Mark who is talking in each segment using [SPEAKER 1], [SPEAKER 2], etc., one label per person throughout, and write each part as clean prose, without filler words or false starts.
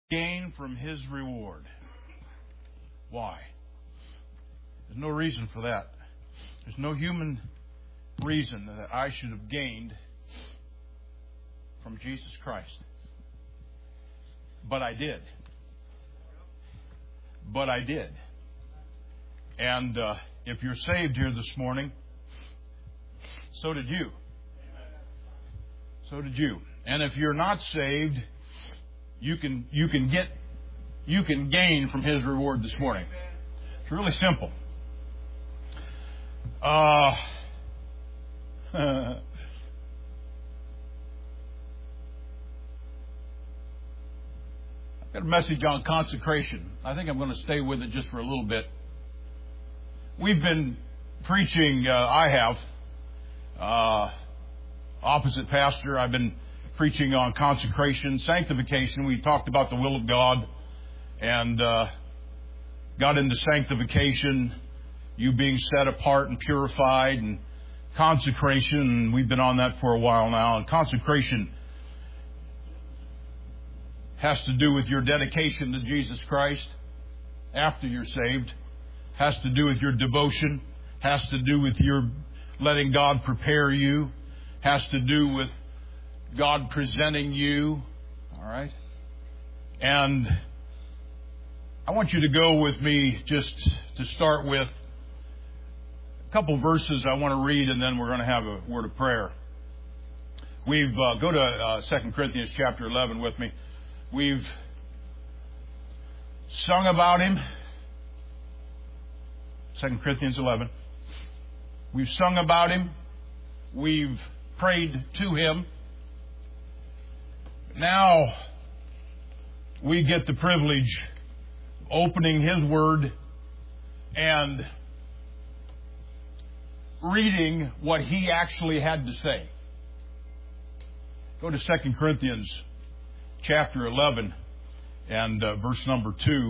[SPEAKER 1] gain from His reward. Why? There's no reason for that. There's no human reason that I should have gained from Jesus Christ. But I did. And if you're saved here this morning, so did you. So did you. And if you're not saved, you can gain from His reward this morning. It's really simple. I've got a message on consecration. I think I'm going to stay with it just for a little bit. We've been preaching, I have, opposite pastor, I've been preaching on consecration, sanctification. We talked about the will of God and got into sanctification, you being set apart and purified, and consecration. And we've been on that for a while now. And consecration has to do with your dedication to Jesus Christ after you're saved. Has to do with your devotion. Has to do with your letting God prepare you. Has to do with God presenting you. All right? And I want you to go with me just to start with a couple verses I want to read, and then we're going to have a word of prayer. Go to 2 Corinthians chapter 11 with me. We've sung about Him. 2 Corinthians 11. We've sung about Him. We've prayed to Him. Now we get the privilege of opening His Word and reading what He actually had to say. Go to 2 Corinthians chapter 11 and verse number 2.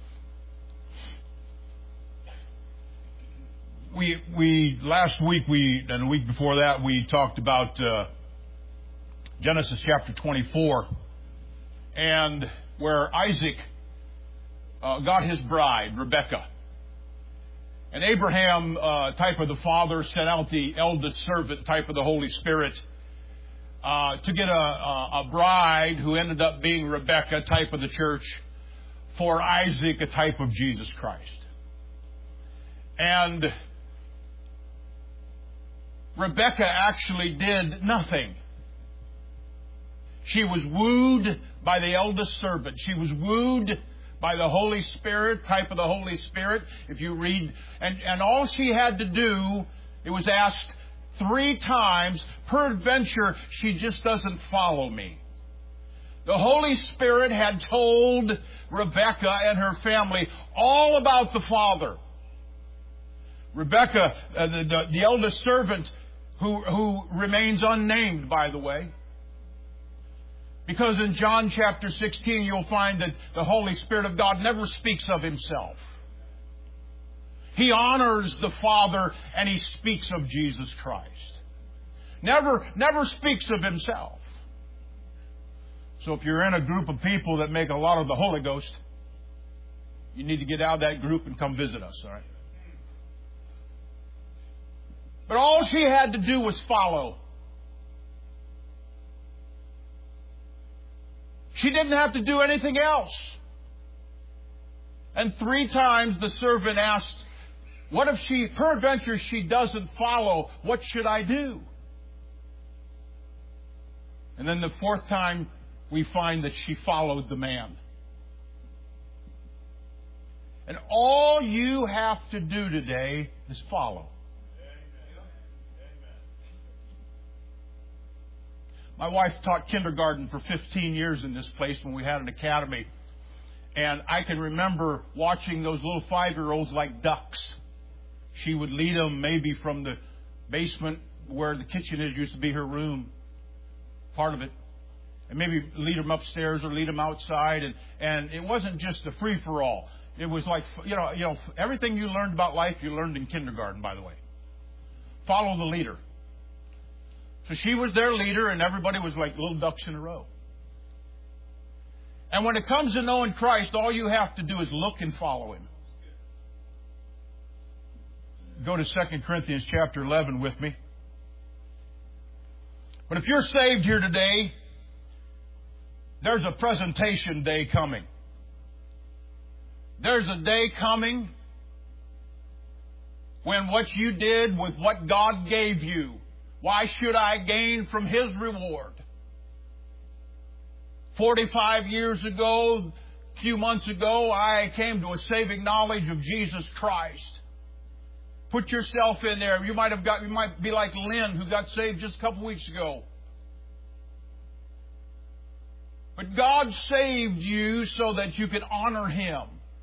[SPEAKER 1] We last week and a week before that we talked about Genesis chapter 24, and where Isaac got his bride, Rebekah. And Abraham, type of the father, sent out the eldest servant, type of the Holy Spirit, to get a bride who ended up being Rebekah, type of the church, for Isaac, a type of Jesus Christ. And Rebekah actually did nothing. She was wooed by the eldest servant. She was wooed by the Holy Spirit, type of the Holy Spirit. If you read, and all she had to do, it was asked 3 times, peradventure she just doesn't follow me. The Holy Spirit had told Rebekah and her family all about the Father. Rebekah, the eldest servant, who remains unnamed, by the way. Because in John chapter 16, you'll find that the Holy Spirit of God never speaks of Himself. He honors the Father and He speaks of Jesus Christ. Never speaks of Himself. So if you're in a group of people that make a lot of the Holy Ghost, you need to get out of that group and come visit us, all right? But all she had to do was follow. She didn't have to do anything else. And 3 times the servant asked, what if peradventure she doesn't follow? What should I do? And then the 4th time we find that she followed the man. And all you have to do today is follow. My wife taught kindergarten for 15 years in this place when we had an academy. And I can remember watching those little 5-year-olds like ducks. She would lead them maybe from the basement where the kitchen is, used to be her room, part of it. And maybe lead them upstairs or lead them outside. And it wasn't just a free-for-all. It was like, you know, everything you learned about life, you learned in kindergarten, by the way. Follow the leader. So she was their leader, and everybody was like little ducks in a row. And when it comes to knowing Christ, all you have to do is look and follow Him. Go to 2 Corinthians chapter 11 with me. But if you're saved here today, there's a presentation day coming. There's a day coming when what you did with what God gave you, why should I gain from His reward? 45 years ago, a few months ago, I came to a saving knowledge of Jesus Christ. Put yourself in there. You might be like Lynn, who got saved just a couple weeks ago. But God saved you so that you could honor Him.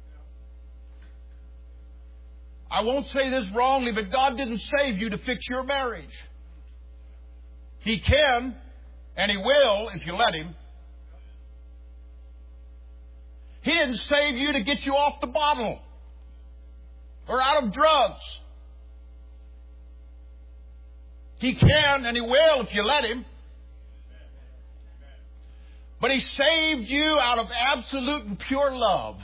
[SPEAKER 1] I won't say this wrongly, but God didn't save you to fix your marriage. He can, and He will if you let Him. He didn't save you to get you off the bottle or out of drugs. He can, and He will if you let Him. But He saved you out of absolute and pure love.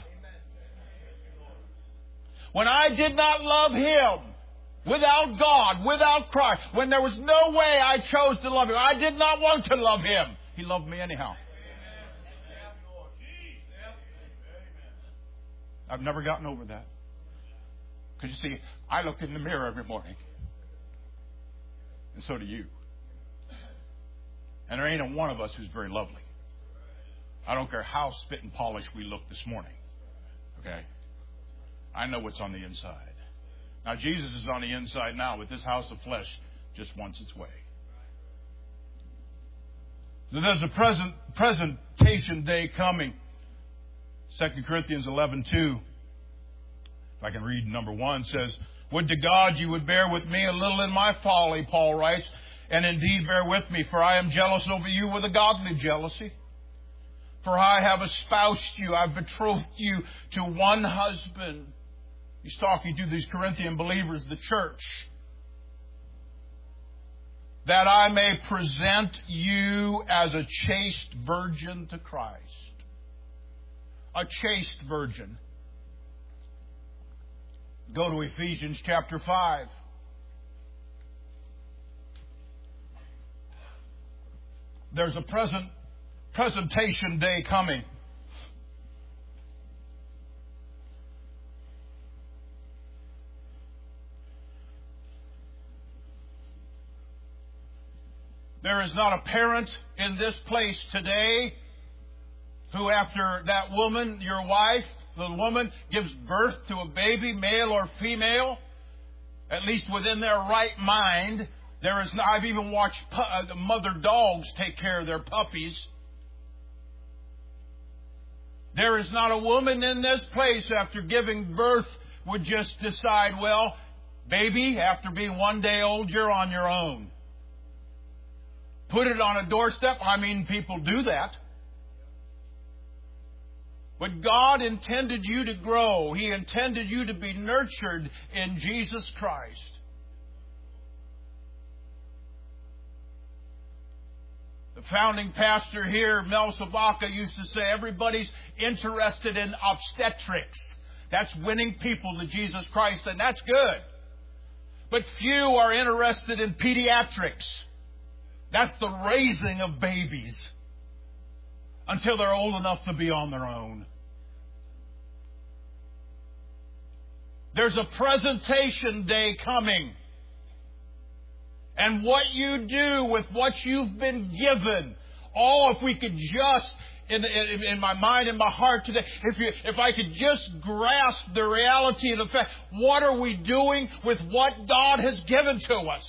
[SPEAKER 1] When I did not love Him, without God, without Christ, when there was no way I chose to love Him, I did not want to love Him. He loved me anyhow. I've never gotten over that. Because you see, I look in the mirror every morning. And so do you. And there ain't a one of us who's very lovely. I don't care how spit and polished we look this morning. Okay? I know what's on the inside. Now, Jesus is on the inside now, but this house of flesh just wants its way. So there's a presentation day coming. 2 Corinthians 11:2. If I can read number 1, says, "Would to God you would bear with me a little in my folly," Paul writes, "and indeed bear with me, for I am jealous over you with a godly jealousy. For I have espoused you, I've betrothed you to one husband." He's talking to these Corinthian believers, the church. "That I may present you as a chaste virgin to Christ." A chaste virgin. Go to Ephesians chapter 5. There's a presentation day coming. There is not a parent in this place today who, after that woman, your wife, the woman, gives birth to a baby, male or female, at least within their right mind, there is. I've even watched mother dogs take care of their puppies. There is not a woman in this place after giving birth would just decide, well, baby, after being 1 day old, you're on your own. Put it on a doorstep. I mean, people do that. But God intended you to grow. He intended you to be nurtured in Jesus Christ. The founding pastor here, Mel Sabaka, used to say everybody's interested in obstetrics. That's winning people to Jesus Christ, and that's good. But few are interested in pediatrics. That's the raising of babies until they're old enough to be on their own. There's a presentation day coming. And what you do with what you've been given, if we could just, in my mind and my heart today, if I could just grasp the reality of the fact, what are we doing with what God has given to us?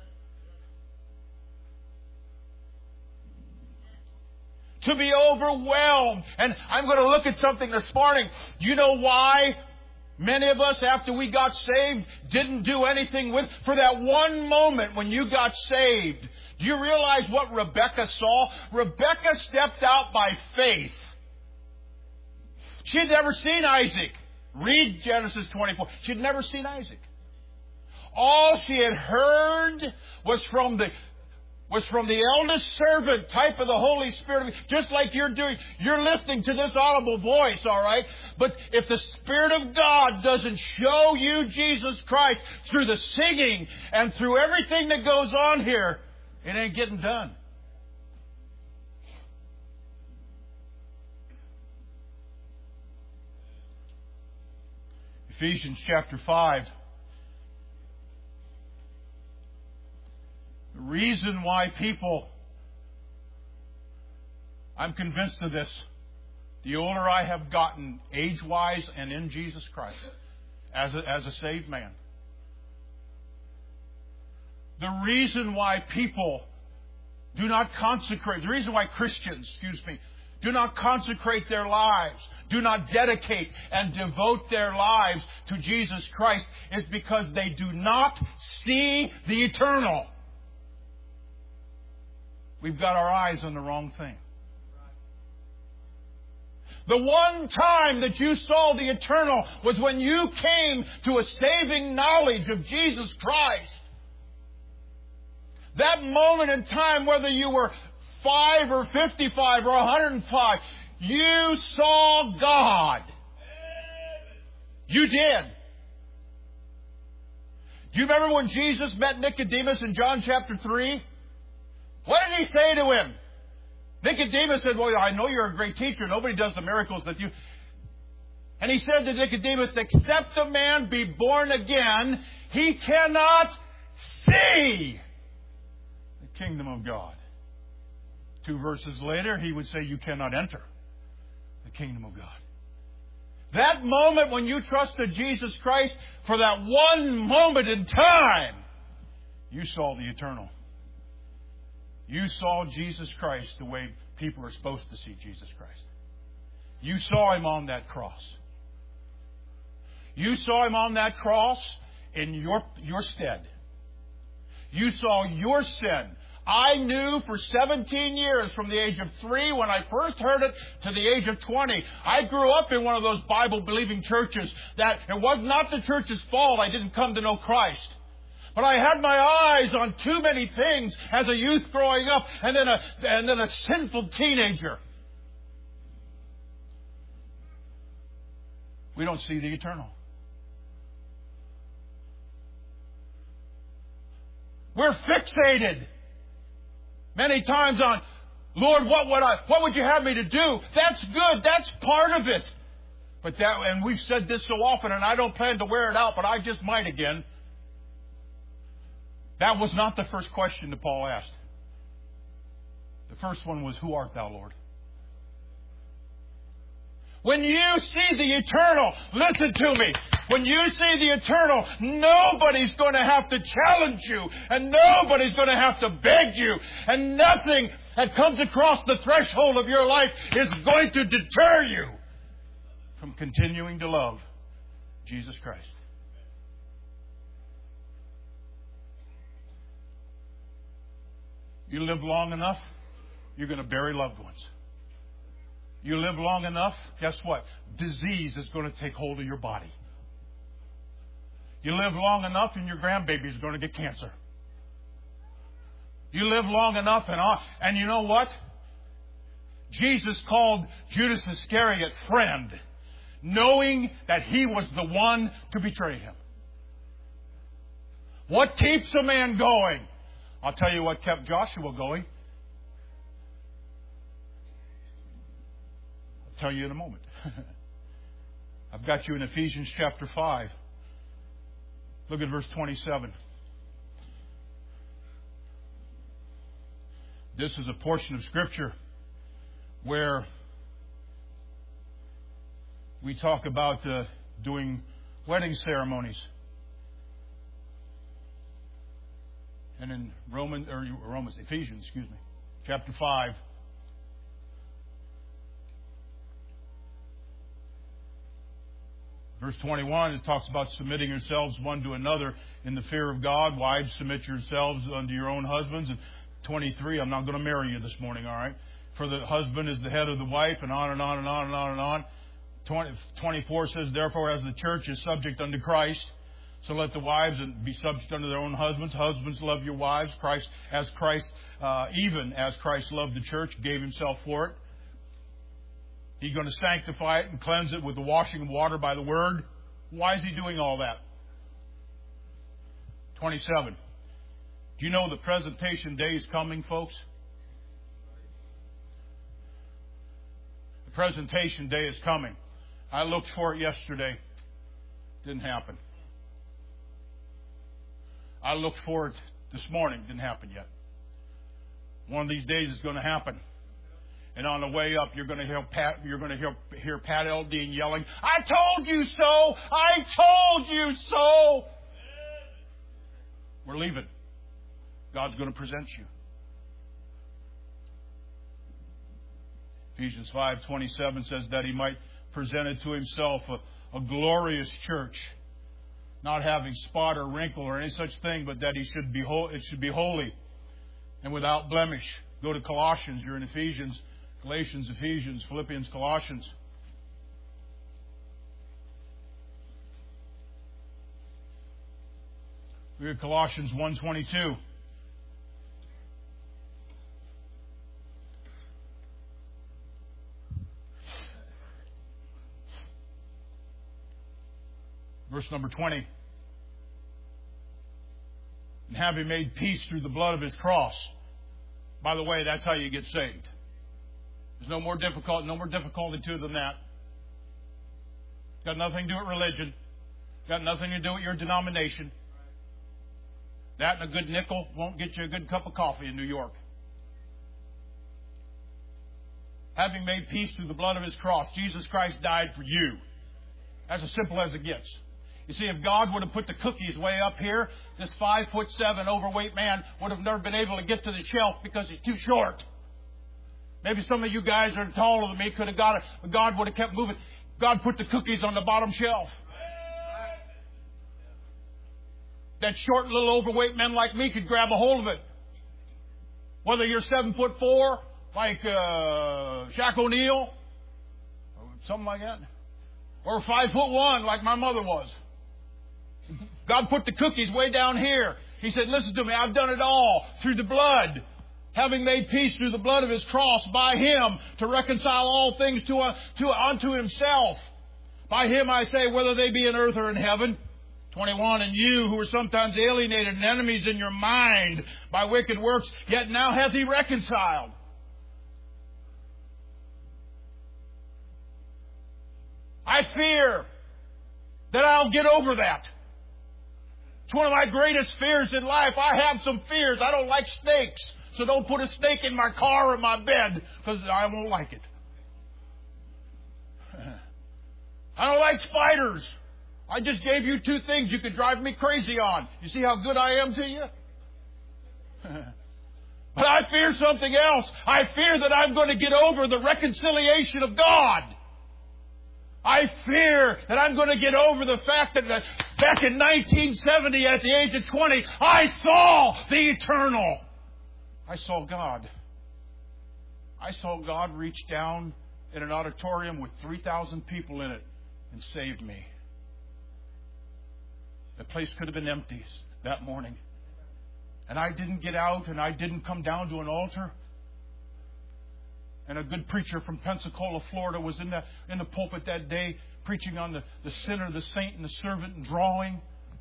[SPEAKER 1] To be overwhelmed. And I'm going to look at something this morning. Do you know why many of us, after we got saved, didn't do anything with, for that one moment when you got saved? Do you realize what Rebecca saw? Rebecca stepped out by faith. She had never seen Isaac. Read Genesis 24. She had never seen Isaac. All she had heard was from the was from the eldest servant, type of the Holy Spirit, just like you're doing. You're listening to this audible voice, all right? But if the Spirit of God doesn't show you Jesus Christ through the singing and through everything that goes on here, it ain't getting done. Ephesians chapter 5. The reason why people, I'm convinced of this, the older I have gotten, age-wise and in Jesus Christ, as a saved man, the reason why people do not consecrate, the reason why Christians, do not consecrate their lives, do not dedicate and devote their lives to Jesus Christ is because they do not see the eternal. We've got our eyes on the wrong thing. The one time that you saw the eternal was when you came to a saving knowledge of Jesus Christ. That moment in time, whether you were 5 or 55 or 105, you saw God. You did. Do you remember when Jesus met Nicodemus in John chapter 3? What did he say to him? Nicodemus said, well, I know you're a great teacher. Nobody does the miracles that you... And he said to Nicodemus, except a man be born again, he cannot see the kingdom of God. 2 verses later, he would say, you cannot enter the kingdom of God. That moment when you trusted Jesus Christ, for that one moment in time, you saw the eternal. You saw Jesus Christ the way people are supposed to see Jesus Christ. You saw Him on that cross. You saw Him on that cross in your stead. You saw your sin. I knew for 17 years, from the age of 3 when I first heard it to the age of 20. I grew up in one of those Bible-believing churches that it was not the church's fault I didn't come to know Christ. But I had my eyes on too many things as a youth growing up and then a sinful teenager. We don't see the eternal. We're fixated many times on, Lord, what would you have me to do? That's good. That's part of it. But and we've said this so often, and I don't plan to wear it out, but I just might again. That was not the first question that Paul asked. The first one was, who art thou, Lord? When you see the eternal, listen to me. When you see the eternal, nobody's going to have to challenge you, and nobody's going to have to beg you, and nothing that comes across the threshold of your life is going to deter you from continuing to love Jesus Christ. You live long enough, you're going to bury loved ones. You live long enough, guess what? Disease is going to take hold of your body. You live long enough and your grandbaby is going to get cancer. You live long enough and you know what? Jesus called Judas Iscariot friend, knowing that he was the one to betray him. What keeps a man going? I'll tell you what kept Joshua going. I'll tell you in a moment. I've got you in Ephesians chapter 5. Look at verse 27. This is a portion of Scripture where we talk about doing wedding ceremonies. And in Ephesians, chapter 5. Verse 21, it talks about submitting yourselves one to another in the fear of God. Wives, submit yourselves unto your own husbands. And 23, I'm not going to marry you this morning, all right? For the husband is the head of the wife, and on and on and on and on and on. 24 says, therefore, as the church is subject unto Christ, So let the wives be subject unto their own husbands. Husbands, love your wives. Even as Christ loved the church, gave himself for it. He's going to sanctify it and cleanse it with the washing of water by the word. Why is he doing all that? 27. Do you know the presentation day is coming, folks? The presentation day is coming. I looked for it yesterday. Didn't happen. I looked for it this morning. Didn't happen yet. One of these days it's going to happen. And on the way up, you're going to hear Pat Eldine yelling, "I told you so! I told you so!" We're leaving. God's going to present you. Ephesians 5:27 says that he might present it to himself a glorious church, not having spot or wrinkle or any such thing, but that it should be holy and without blemish. Go to Colossians. You're in Ephesians. Galatians, Ephesians, Philippians, Colossians. We're at Colossians 1:22. Verse number 20. And having made peace through the blood of his cross. By the way, that's how you get saved. There's no more difficulty to it than that. Got nothing to do with religion. Got nothing to do with your denomination. That and a good nickel won't get you a good cup of coffee in New York. Having made peace through the blood of his cross, Jesus Christ died for you. That's as simple as it gets. You see, if God would have put the cookies way up here, this 5'7" overweight man would have never been able to get to the shelf because he's too short. Maybe some of you guys are taller than me could have got it, but God would have kept moving. God put the cookies on the bottom shelf. That short little overweight men like me could grab a hold of it. Whether you're 7'4", like Shaq O'Neal, or something like that, or 5'1", like my mother was. God put the cookies way down here. He said, "Listen to me, I've done it all through the blood. Having made peace through the blood of his cross, by him to reconcile all things unto himself. By him I say, whether they be in earth or in heaven." 21, and you who were sometimes alienated and enemies in your mind by wicked works, yet now hath he reconciled. I fear that I'll get over that. It's one of my greatest fears in life. I have some fears. I don't like snakes. So don't put a snake in my car or my bed because I won't like it. I don't like spiders. I just gave you two things you could drive me crazy on. You see how good I am to you? But I fear something else. I fear that I'm going to get over the reconciliation of God. I fear that I'm going to get over the fact that back in 1970, at the age of 20, I saw the eternal. I saw God. I saw God reach down in an auditorium with 3,000 people in it and saved me. The place could have been empty that morning. And I didn't get out and I didn't come down to an altar. And a good preacher from Pensacola, Florida was in the pulpit that day preaching on the sinner, the saint, and the servant and drawing.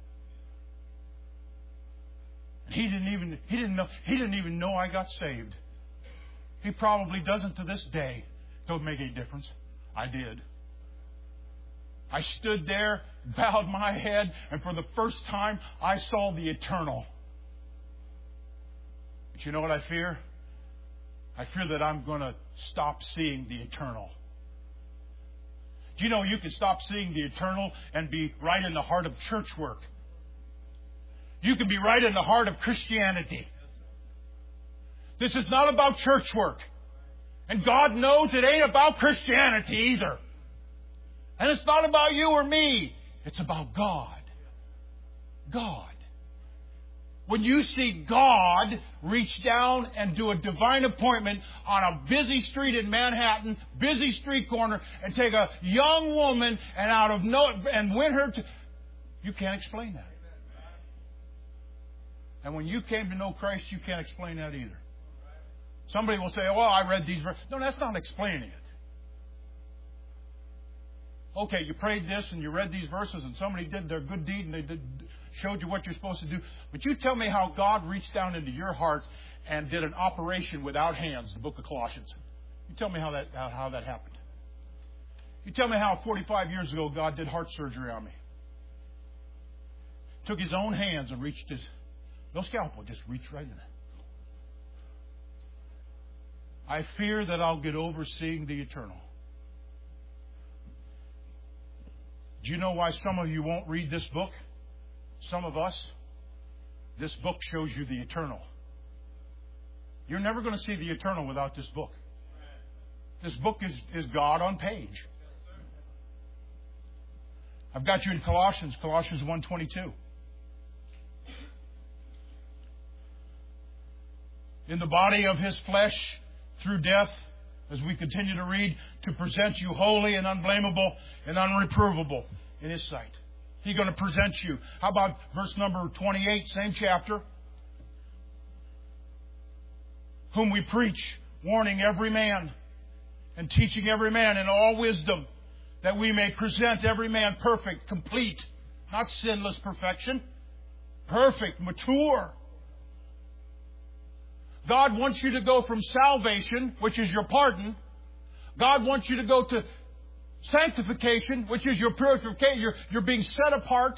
[SPEAKER 1] He didn't even know I got saved. He probably doesn't to this day. Don't make any difference. I did. I stood there, bowed my head, and for the first time I saw the eternal. But you know what I fear? I fear that I'm going to stop seeing the eternal. Do you know you can stop seeing the eternal and be right in the heart of church work? You can be right in the heart of Christianity. This is not about church work. And God knows it ain't about Christianity either. And it's not about you or me. It's about God. God. When you see God reach down and do a divine appointment on a busy street in Manhattan, busy street corner, and take a young woman and win her to... You can't explain that. And when you came to know Christ, you can't explain that either. Somebody will say, well, I read these verses. No, that's not explaining it. Okay, you prayed this and you read these verses and somebody did their good deed and they showed you what you're supposed to do. But you tell me how God reached down into your heart and did an operation without hands, the book of Colossians. You tell me how that happened. You tell me how 45 years ago God did heart surgery on me. Took His own hands and reached no scalpel, just reached right in it. I fear that I'll get over seeing the eternal. Do you know why some of you won't read this book? Some of us. This book shows you the eternal. You're never going to see the eternal without this book. This book is God on page. I've got you in Colossians 1:22. In the body of His flesh, through death, as we continue to read, to present you holy and unblameable and unreprovable in His sight. He's going to present you. How about verse number 28, same chapter? Whom we preach, warning every man and teaching every man in all wisdom, that we may present every man perfect, complete, not sinless perfection, perfect, mature. God wants you to go from salvation, which is your pardon. God wants you to go to sanctification, which is your purification. You're being set apart.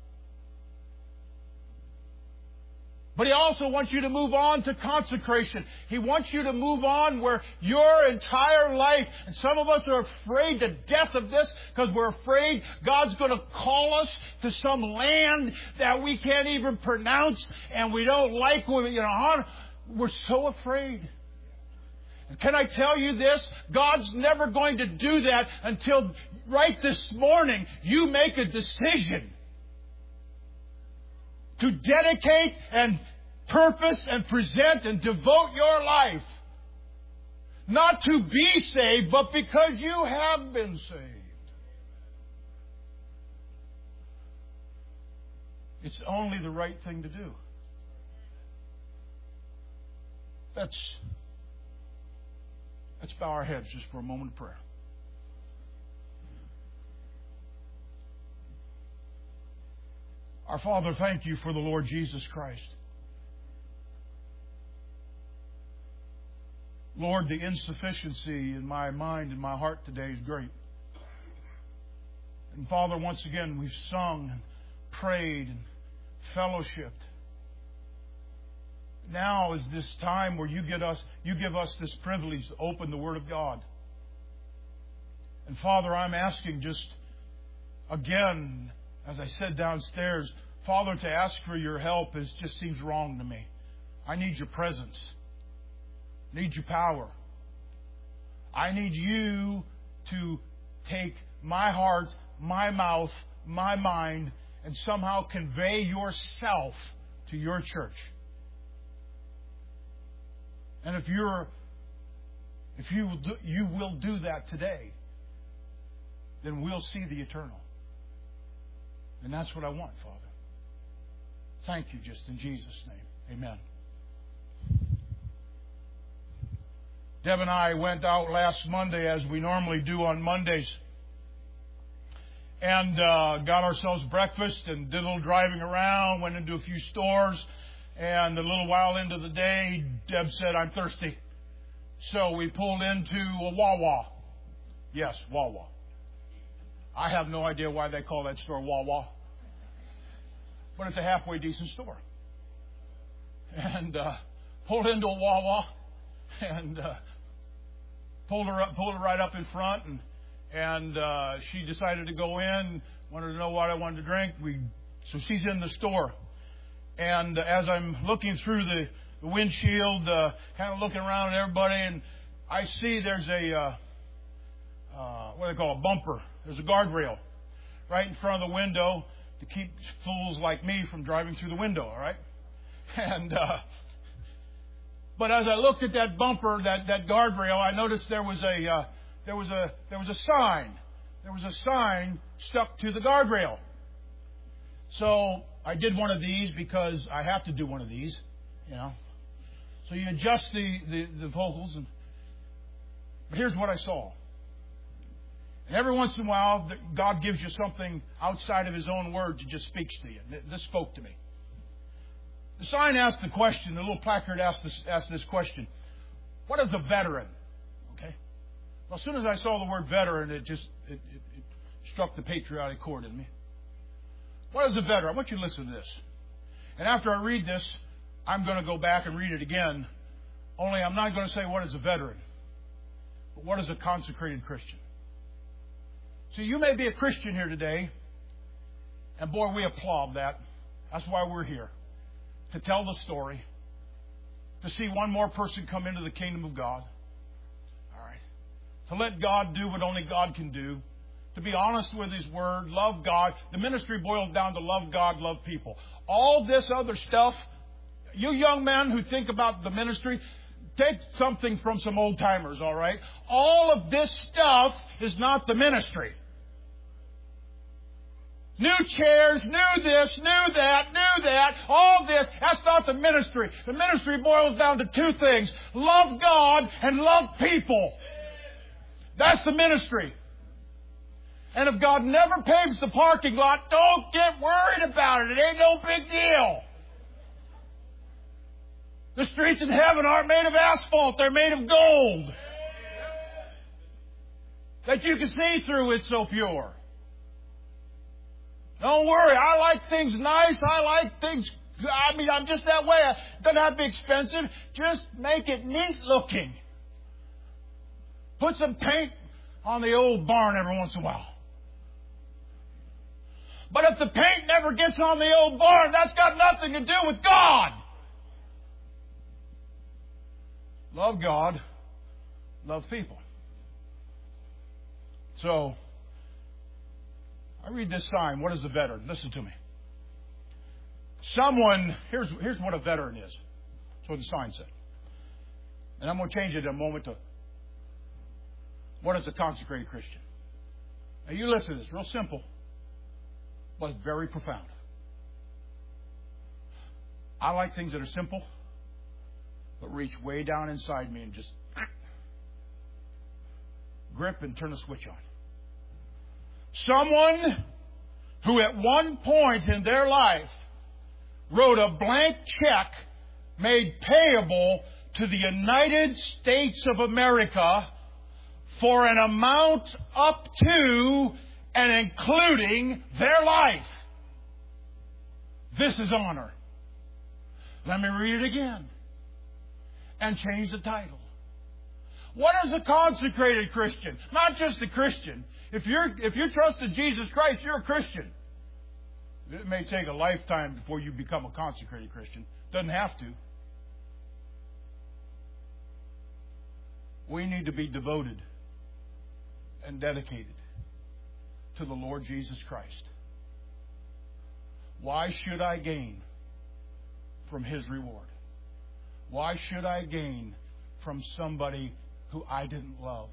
[SPEAKER 1] But He also wants you to move on to consecration. He wants you to move on where your entire life, and some of us are afraid to death of this because we're afraid God's going to call us to some land that we can't even pronounce and we don't like. We're so afraid. And can I tell you this? God's never going to do that until right this morning you make a decision to dedicate and purpose and present and devote your life not to be saved, but because you have been saved. It's only the right thing to do. Let's bow our heads just for a moment of prayer. Our Father, thank You for the Lord Jesus Christ. Lord, the insufficiency in my mind and my heart today is great. And Father, once again, we've sung and prayed and fellowshipped. Now is this time where you give us this privilege to open the Word of God. And Father, I'm asking just again, as I said downstairs, Father, to ask for Your help just seems wrong to me. I need Your presence. I need Your power. I need You to take my heart, my mouth, my mind, and somehow convey Yourself to Your church. And if you will do that today, then we'll see the eternal. And that's what I want, Father. Thank You just in Jesus' name. Amen. Deb and I went out last Monday, as we normally do on Mondays, and got ourselves breakfast and did a little driving around, went into a few stores. And a little while into the day, Deb said, I'm thirsty. So we pulled into a Wawa. Yes, Wawa. I have no idea why they call that store Wawa. But it's a halfway decent store. And pulled into a Wawa and pulled her right up in front. And she decided to go in, wanted to know what I wanted to drink. So she's in the store. And as I'm looking through the windshield, kind of looking around at everybody, and I see there's a, what do they call a bumper. There's a guardrail right in front of the window to keep fools like me from driving through the window, all right? And but as I looked at that bumper, that guardrail, I noticed there was a sign. There was a sign stuck to the guardrail. So I did one of these because I have to do one of these, you know. So you adjust the vocals. But here's what I saw. And every once in a while, God gives you something outside of His own words that just speaks to you. This spoke to me. The sign asked the question, the little placard asked this question, what is a veteran? Okay. Well, as soon as I saw the word veteran, it struck the patriotic chord in me. What is a veteran? I want you to listen to this. And after I read this, I'm going to go back and read it again. Only I'm not going to say what is a veteran, but what is a consecrated Christian. See, you may be a Christian here today, and boy, we applaud that. That's why we're here. To tell the story. To see one more person come into the kingdom of God. All right. To let God do what only God can do. To be honest with His Word, love God. The ministry boils down to love God, love people. All this other stuff, you young men who think about the ministry, take something from some old timers, all right? All of this stuff is not the ministry. New chairs, new this, new that, all this. That's not the ministry. The ministry boils down to two things. Love God and love people. That's the ministry. And if God never paves the parking lot, don't get worried about it. It ain't no big deal. The streets in heaven aren't made of asphalt. They're made of gold. That you can see through. It's so pure. Don't worry. I like things nice. I like things... I'm just that way. It doesn't have to be expensive. Just make it neat looking. Put some paint on the old barn every once in a while. But if the paint never gets on the old barn, that's got nothing to do with God. Love God. Love people. So, I read this sign. What is a veteran? Listen to me. Here's what a veteran is. That's what the sign said. And I'm going to change it in a moment to what is a consecrated Christian. Now you listen to this. Real simple, but very profound. I like things that are simple, but reach way down inside me and just grip and turn the switch on. Someone who at one point in their life wrote a blank check made payable to the United States of America for an amount up to and including their life. This is honor. Let me read it again and change the title. What is a consecrated Christian? Not just a Christian. If you trusted Jesus Christ, you're a Christian. It may take a lifetime before you become a consecrated Christian. Doesn't have to. We need to be devoted and dedicated to the Lord Jesus Christ. Why should I gain from His reward? Why should I gain from somebody who I didn't love?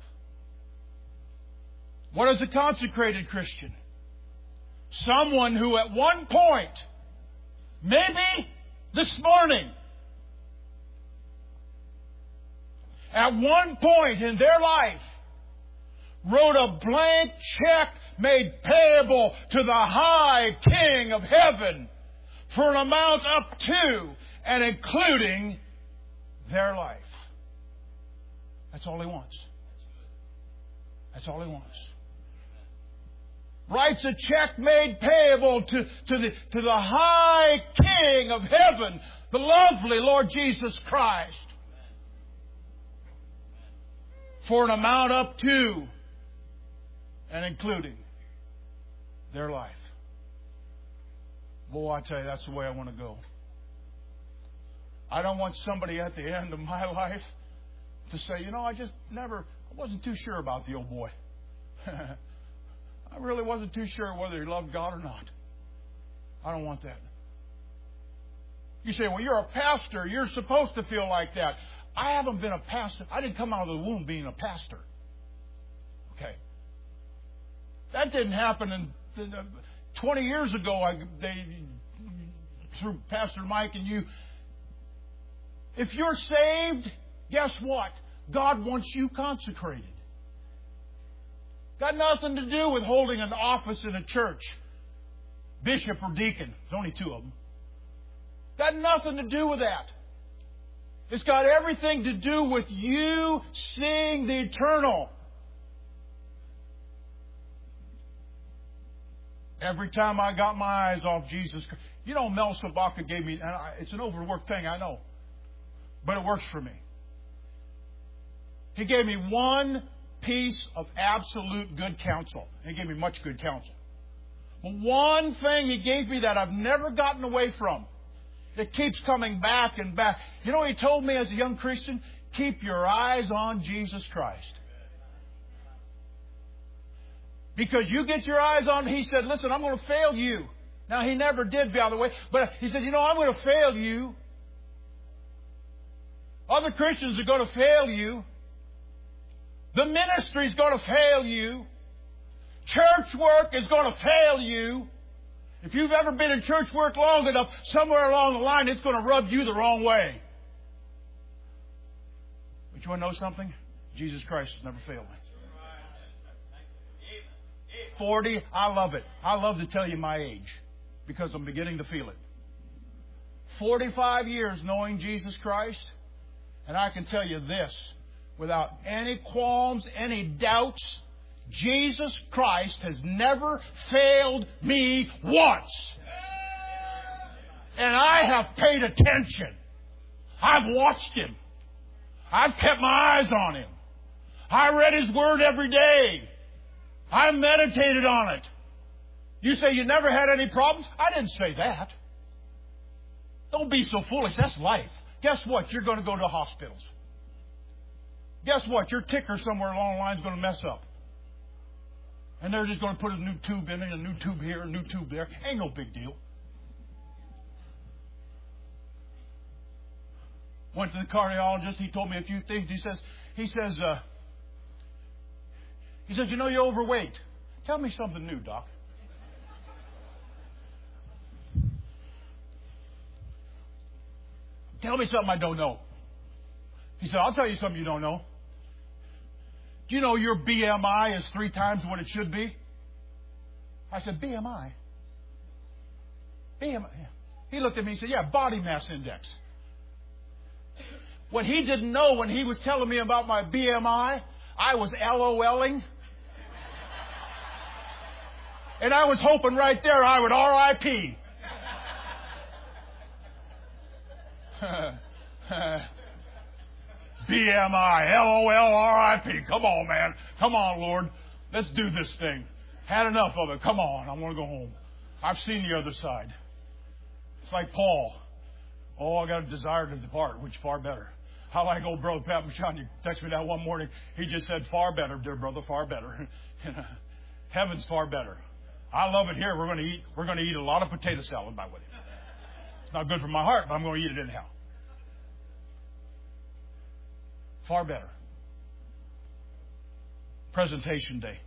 [SPEAKER 1] What is a consecrated Christian? Someone who at one point, maybe this morning, at one point in their life, wrote a blank check made payable to the high King of heaven for an amount up to and including their life. That's all He wants. That's all He wants. Writes a check made payable to the high King of heaven, the lovely Lord Jesus Christ, for an amount up to and including their life. Boy, I tell you, that's the way I want to go. I don't want somebody at the end of my life to say, I wasn't too sure about the old boy. I really wasn't too sure whether he loved God or not. I don't want that. You say, well, you're a pastor. You're supposed to feel like that. I haven't been a pastor. I didn't come out of the womb being a pastor. Okay. That didn't happen. 20 years ago, through Pastor Mike and you. If you're saved, guess what? God wants you consecrated. Got nothing to do with holding an office in a church. Bishop or deacon. There's only two of them. Got nothing to do with that. It's got everything to do with you seeing the eternal. Every time I got my eyes off Jesus Christ. You know, Mel Sabaka gave me, and it's an overworked thing, I know. But it works for me. He gave me one piece of absolute good counsel. He gave me much good counsel. But one thing He gave me that I've never gotten away from. It keeps coming back and back. You know what He told me as a young Christian? Keep your eyes on Jesus Christ. Because you get your eyes on Him. He said, listen, I'm going to fail you. Now, He never did, by the way. But He said, I'm going to fail you. Other Christians are going to fail you. The ministry is going to fail you. Church work is going to fail you. If you've ever been in church work long enough, somewhere along the line, it's going to rub you the wrong way. But you want to know something? Jesus Christ has never failed me. 40, I love it. I love to tell you my age because I'm beginning to feel it. 45 years knowing Jesus Christ, and I can tell you this, without any qualms, any doubts, Jesus Christ has never failed me once. And I have paid attention. I've watched Him. I've kept my eyes on Him. I read His Word every day. I meditated on it. You say you never had any problems? I didn't say that. Don't be so foolish. That's life. Guess what? You're going to go to hospitals. Guess what? Your ticker somewhere along the line is going to mess up. And they're just going to put a new tube in it, a new tube here, a new tube there. Ain't no big deal. Went to the cardiologist. He told me a few things. He says, you're overweight. Tell me something new, Doc. Tell me something I don't know. He said, I'll tell you something you don't know. Do you know your BMI is 3 times what it should be? I said, BMI? BMI? He looked at me and said, yeah, body mass index. What he didn't know when he was telling me about my BMI, I was LOLing. And I was hoping right there I would RIP. BMI, LOL, RIP. Come on, man. Come on, Lord. Let's do this thing. Had enough of it. Come on. I want to go home. I've seen the other side. It's like Paul. Oh, I got a desire to depart, which far better. I like old brother Pat Michon. You texted me that one morning. He just said, far better, dear brother, far better. Heaven's far better. I love it here. We're going to eat a lot of potato salad by the way. It's not good for my heart, but I'm going to eat it anyhow. Far better. Presentation day.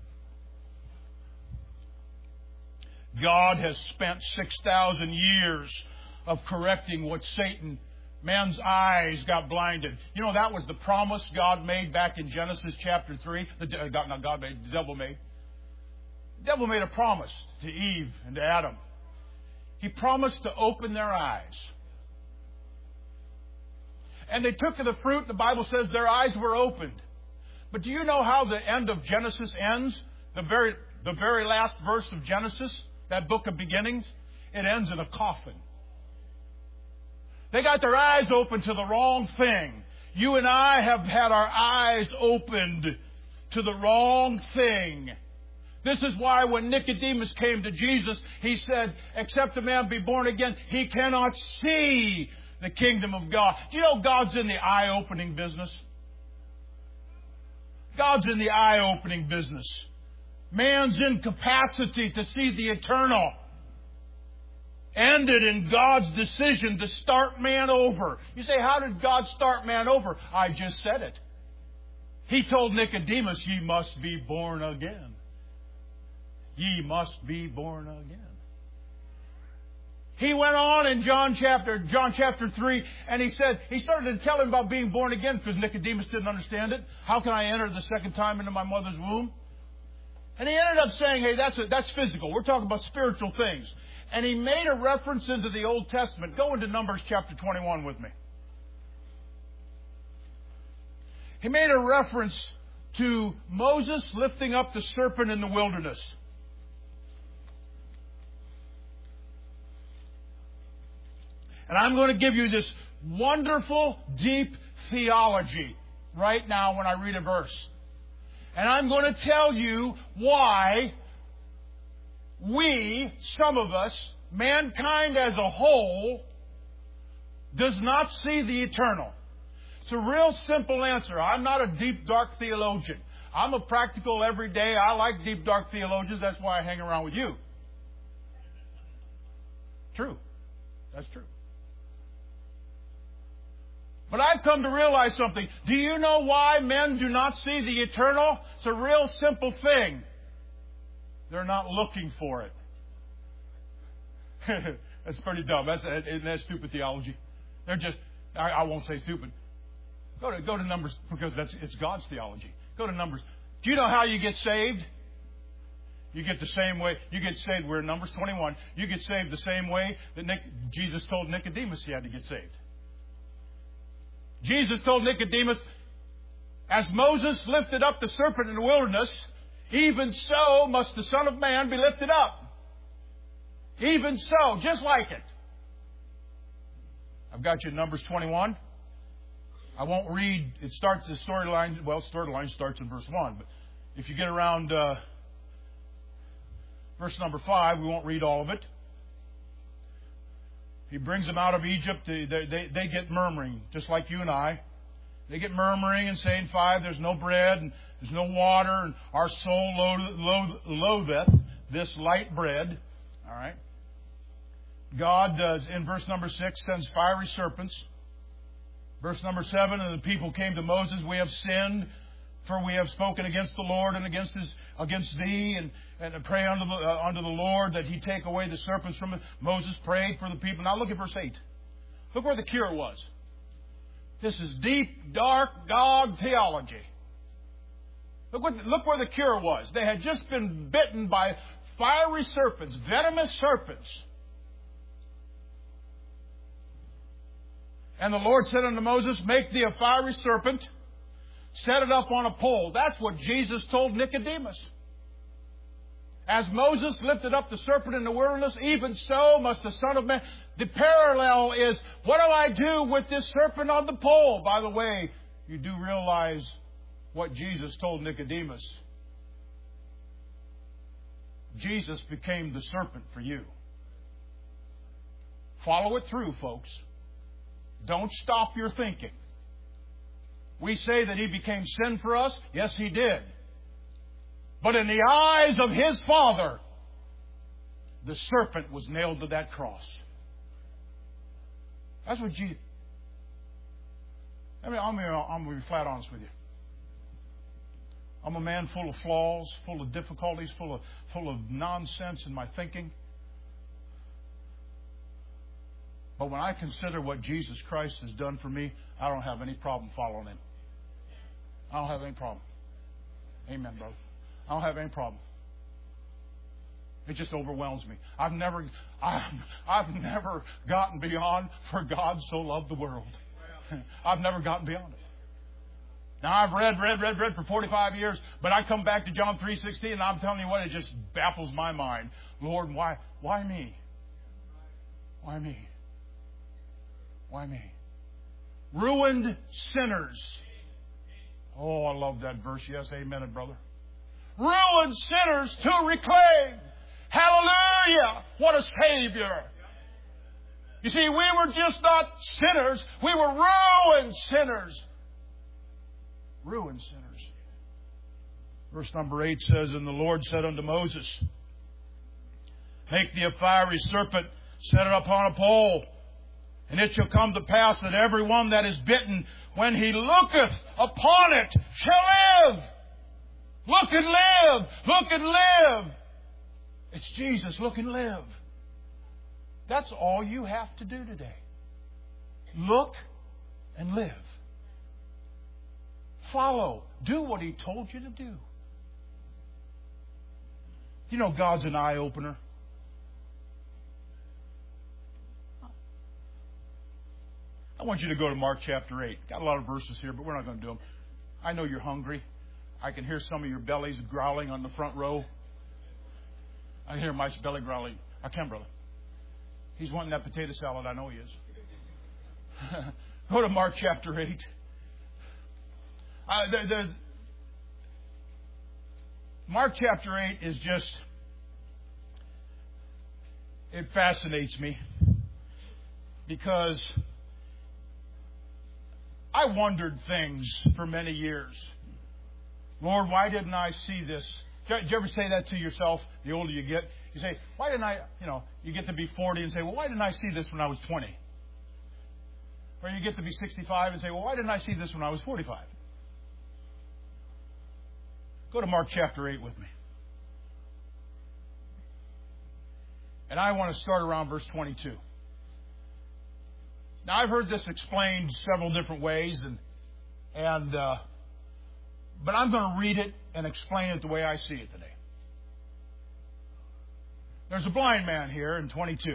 [SPEAKER 1] God has spent 6,000 years of correcting what Satan, man's eyes got blinded. You know, that was the promise God made back in Genesis chapter 3. The devil made. The devil made a promise to Eve and to Adam. He promised to open their eyes. And they took of the fruit, the Bible says their eyes were opened. But do you know how the end of Genesis ends? The very last verse of Genesis, that book of beginnings, it ends in a coffin. They got their eyes open to the wrong thing. You and I have had our eyes opened to the wrong thing. This is why when Nicodemus came to Jesus, he said, except a man be born again, he cannot see the kingdom of God. Do you know God's in the eye-opening business? God's in the eye-opening business. Man's incapacity to see the eternal ended in God's decision to start man over. You say, how did God start man over? I just said it. He told Nicodemus, ye must be born again. Ye must be born again. He went on in John chapter 3, and he started to tell him about being born again, because Nicodemus didn't understand it. How can I enter the second time into my mother's womb? And he ended up saying, hey, that's physical. We're talking about spiritual things. And he made a reference into the Old Testament. Go into Numbers chapter 21 with me. He made a reference to Moses lifting up the serpent in the wilderness. And I'm going to give you this wonderful, deep theology right now when I read a verse. And I'm going to tell you why we, some of us, mankind as a whole, does not see the eternal. It's a real simple answer. I'm not a deep, dark theologian. I'm a practical, everyday. I like deep, dark theologians. That's why I hang around with you. True. That's true. But I've come to realize something. Do you know why men do not see the eternal? It's a real simple thing. They're not looking for it. That's pretty dumb. Isn't that stupid theology? They're just, I won't say stupid. Go to Numbers, because it's God's theology. Go to Numbers. Do you know how you get saved? You get the same way. You get saved. We're in Numbers 21. You get saved the same way that Jesus told Nicodemus he had to get saved. Jesus told Nicodemus, as Moses lifted up the serpent in the wilderness, even so must the Son of Man be lifted up. Even so, just like it. I've got you in Numbers 21. I won't read. It starts the storyline. Well, storyline starts in verse 1. But if you get around verse number 5, we won't read all of it. He brings them out of Egypt. They get murmuring, just like you and I. They get murmuring and saying, 5, there's no bread and there's no water, and our soul loatheth this light bread. All right. God does, in verse number 6, sends fiery serpents. Verse number 7, and the people came to Moses, we have sinned, for we have spoken against the Lord and against thee, and pray unto the Lord that he take away the serpents from it. Moses prayed for the people. Now look at verse 8. Look where the cure was. This is deep, dark, dog theology. Look where the cure was. They had just been bitten by fiery serpents, venomous serpents. And the Lord said unto Moses, make thee a fiery serpent, set it up on a pole. That's what Jesus told Nicodemus. As Moses lifted up the serpent in the wilderness, even so must the Son of Man. The parallel is, what do I do with this serpent on the pole? By the way, you do realize what Jesus told Nicodemus. Jesus became the serpent for you. Follow it through, folks. Don't stop your thinking. We say that he became sin for us. Yes, he did. But in the eyes of his Father, the serpent was nailed to that cross. That's what Jesus... I'm going to be flat honest with you. I'm a man full of flaws, full of difficulties, full of nonsense in my thinking. But when I consider what Jesus Christ has done for me, I don't have any problem following him. I don't have any problem. Amen, brother. I don't have any problem. It just overwhelms me. I've never gotten beyond, for God so loved the world. I've never gotten beyond it. Now I've read for 45 years, but I come back to John 3:16, and I'm telling you what, it just baffles my mind. Lord, why me? Why me? Why me? Ruined sinners. Oh, I love that verse. Yes, amen, brother. Ruined sinners to reclaim. Hallelujah! What a Savior. You see, we were just not sinners. We were ruined sinners. Ruined sinners. Verse number 8 says, and the Lord said unto Moses, make thee a fiery serpent, set it upon a pole. And it shall come to pass that every one that is bitten, when he looketh upon it, shall live. Look and live. Look and live. It's Jesus. Look and live. That's all you have to do today. Look and live. Follow. Do what He told you to do. You know God's an eye-opener. I want you to go to Mark chapter 8. Got a lot of verses here, but we're not going to do them. I know you're hungry. I can hear some of your bellies growling on the front row. I hear Mike's belly growling. I can, brother. He's wanting that potato salad. I know he is. Go to Mark chapter 8. Mark chapter 8 is just, it fascinates me because I wondered things for many years. Lord, why didn't I see this? Did you ever say that to yourself the older you get? You say, why didn't I, you get to be 40 and say, well, why didn't I see this when I was 20? Or you get to be 65 and say, well, why didn't I see this when I was 45? Go to Mark chapter 8 with me. And I want to start around verse 22. Now, I've heard this explained several different ways, but I'm going to read it and explain it the way I see it today. There's a blind man here in 22.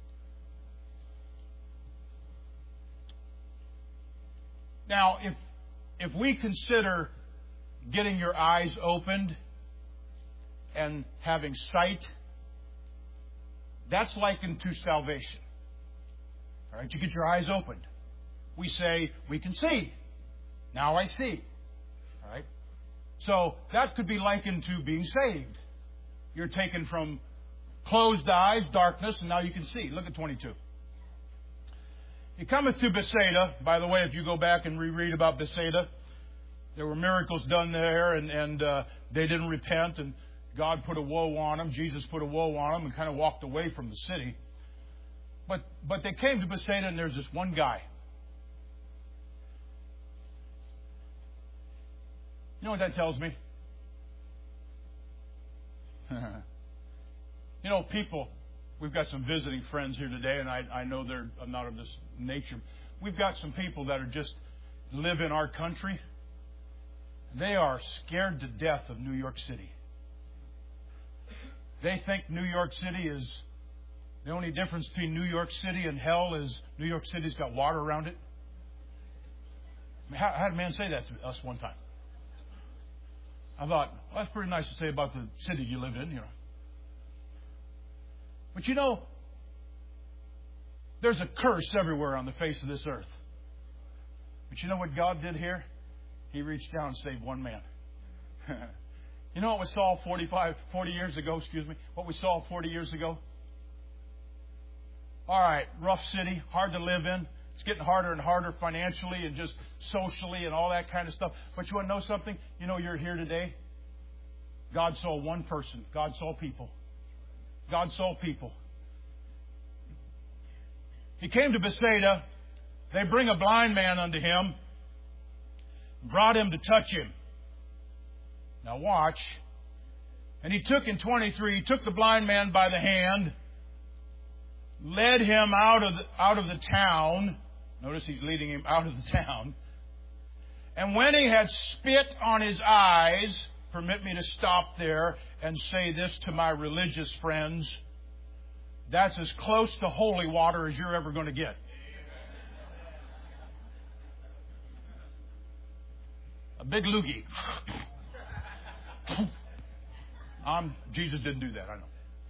[SPEAKER 1] Now, if we consider getting your eyes opened and having sight, that's likened to salvation. All right, you get your eyes opened. We say, we can see. Now I see. All right? So that could be likened to being saved. You're taken from closed eyes, darkness, and now you can see. Look at 22. He cometh to Bethsaida. By the way, if you go back and reread about Bethsaida, there were miracles done there, and they didn't repent, and God put a woe on them. Jesus put a woe on them and kind of walked away from the city. But they came to Bethsaida, and there's this one guy. You know what that tells me? People, we've got some visiting friends here today, and I know they're not of this nature. We've got some people that are just live in our country. They are scared to death of New York City. They think New York City is... The only difference between New York City and hell is New York City's got water around it. How did a man say that to us one time? I thought, well, that's pretty nice to say about the city you live in, But there's a curse everywhere on the face of this earth. But you know what God did here? He reached down and saved one man. You know what we saw 40 years ago, what we saw 40 years ago? All right, rough city, hard to live in. It's getting harder and harder financially and just socially and all that kind of stuff. But you want to know something? You're here today. God saw one person. God saw people. God saw people. He came to Bethsaida. They bring a blind man unto him, brought him to touch him. Now watch. And he took in 23, he took the blind man by the hand, led him out of the town. Notice he's leading him out of the town. And when he had spit on his eyes, permit me to stop there and say this to my religious friends, that's as close to holy water as you're ever going to get. A big loogie. Jesus didn't do that, I know.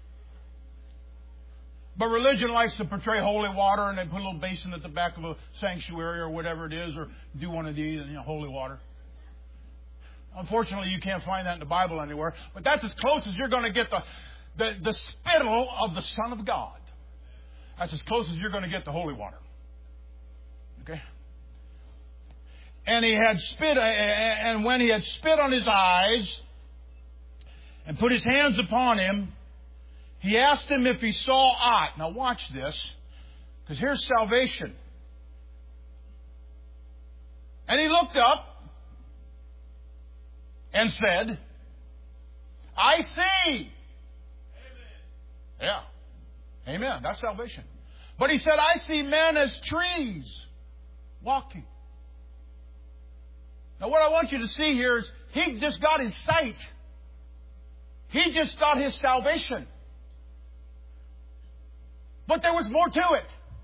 [SPEAKER 1] But religion likes to portray holy water, and they put a little basin at the back of a sanctuary or whatever it is, or do one of these, holy water. Unfortunately, you can't find that in the Bible anywhere. But that's as close as you're going to get the spittle of the Son of God. That's as close as you're going to get the holy water. Okay? And he had spit, and when he had spit on his eyes and put his hands upon him, he asked him if he saw aught. Now watch this, because here's salvation. And he looked up and said, I see. Amen. Yeah. Amen. That's salvation. But he said, I see men as trees walking. Now what I want you to see here is he just got his sight. He just got his salvation. But there was more to it.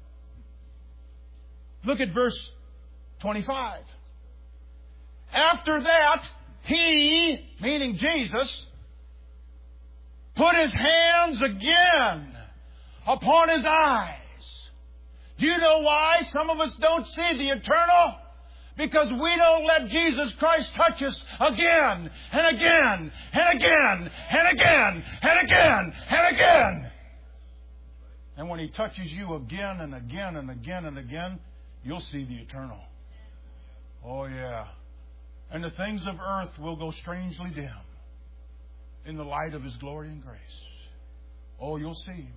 [SPEAKER 1] Look at verse 25. After that, he, meaning Jesus, put his hands again upon his eyes. Do you know why some of us don't see the eternal? Because we don't let Jesus Christ touch us again and again and again and again and again and again. And when he touches you again and again and again and again, you'll see the eternal. Oh, yeah. And the things of earth will go strangely dim in the light of his glory and grace. Oh, you'll see.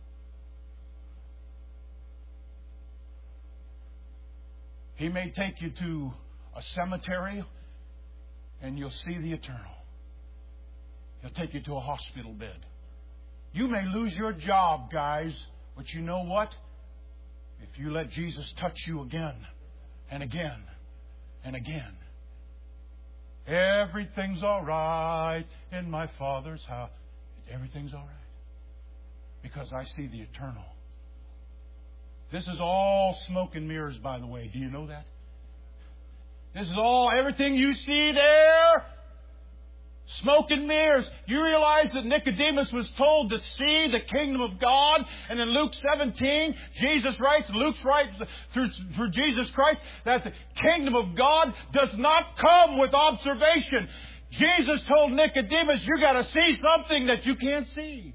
[SPEAKER 1] He may take you to a cemetery and you'll see the eternal. He'll take you to a hospital bed. You may lose your job, guys, but you know what? If you let Jesus touch you again and again and again, everything's all right in my Father's house. Everything's all right. Because I see the eternal. This is all smoke and mirrors, by the way. Do you know that? This is all, everything you see there, smoke and mirrors. You realize that Nicodemus was told to see the kingdom of God. And in Luke 17, Jesus writes, Luke writes through Jesus Christ, that the kingdom of God does not come with observation. Jesus told Nicodemus, you got to see something that you can't see.